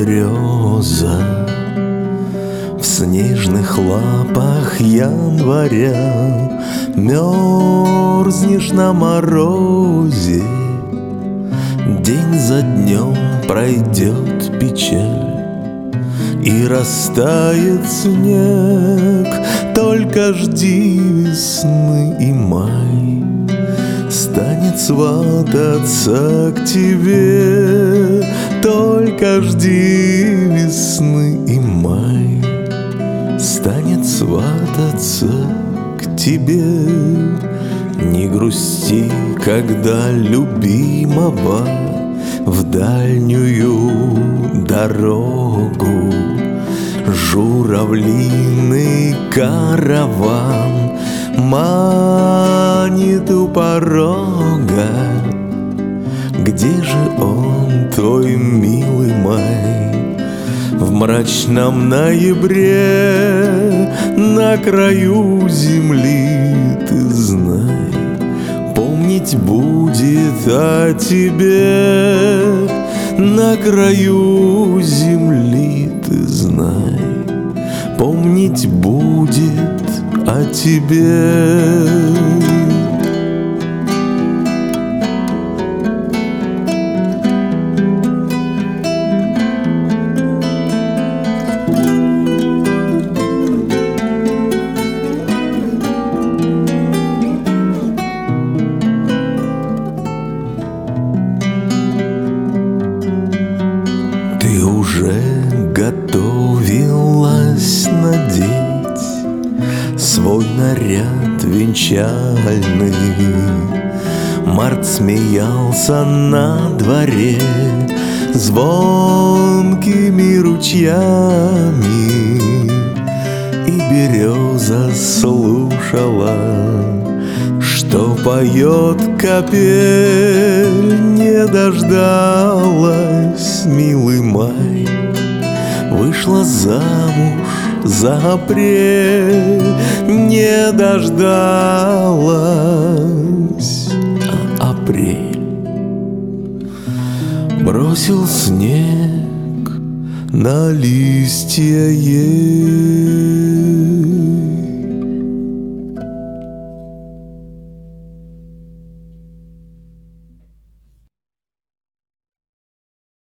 береза в снежных лапах января. Мерзнешь на морозе, день за днем пройдет печаль, и растает снег. Только жди весны, и май станет свататься к тебе. Только жди весны, и май станет свататься к тебе. Не грусти, когда любимого в дальнюю дорогу журавлиный караван манит у порога. Где же он, твой милый май? В мрачном ноябре на краю земли, ты знай, помнить будет о тебе. На краю земли, ты знай, помнить будет о тебе. Ты уже готовилась надеть свой наряд венчальный. Март смеялся на дворе звонкими ручьями, и береза слушала, что поет капель. Не дождалась, милый май, вышла замуж за апрель. Не дождалась, а апрель бросил снег на листья ель.